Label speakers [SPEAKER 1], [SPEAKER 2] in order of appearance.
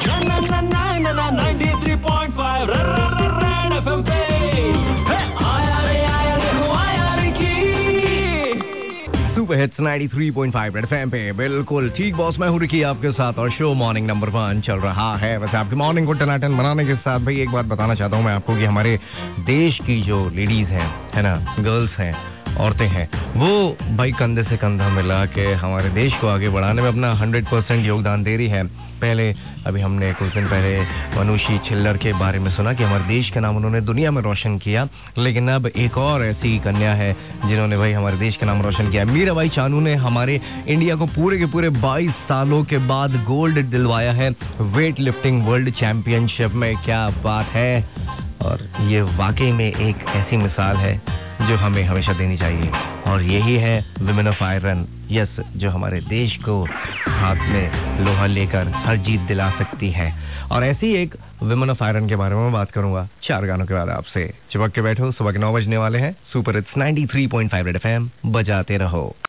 [SPEAKER 1] 93.5 red FM पे आया देखो आया रे की
[SPEAKER 2] सुपर हिट्स 93.5 रेड एफएम पे बिल्कुल ठीक बॉस, मैं हूँ रिकी आपके साथ और शो मॉर्निंग नंबर 1 चल रहा है। वैसे आपकी मॉर्निंग को टनाटन बनाने के साथ भाई एक बात बताना चाहता हूँ मैं आपको कि हमारे देश की जो लेडीज हैं, है ना, गर्ल्स हैं, औरतें हैं, वो भाई कंधे से कंधा मिला के हमारे देश को आगे बढ़ाने में अपना 100% योगदान दे रही है। पहले अभी हमने कुछ दिन पहले मनुषी छिल्लर के बारे में सुना कि हमारे देश का नाम उन्होंने दुनिया में रोशन किया, लेकिन अब एक और ऐसी कन्या है जिन्होंने भाई हमारे देश का नाम रोशन किया। मीराबाई चानू ने हमारे इंडिया को पूरे के पूरे 22 सालों के बाद गोल्ड दिलवाया है वेट लिफ्टिंग वर्ल्ड चैंपियनशिप में। क्या बात है, और ये वाकई में एक ऐसी मिसाल है जो हमें हमेशा देनी चाहिए, और यही है विमेन ऑफ आयरन। यस, जो हमारे देश को हाथ में लोहा लेकर हर जीत दिला सकती है। और ऐसी एक विमेन ऑफ आयरन के बारे में बात करूंगा 4 गानों के बाद आपसे। चिपक के बैठो, सुबह के 9 बजने वाले हैं। सुपर हिट्स 93.5 रेड एफएम बजाते रहो।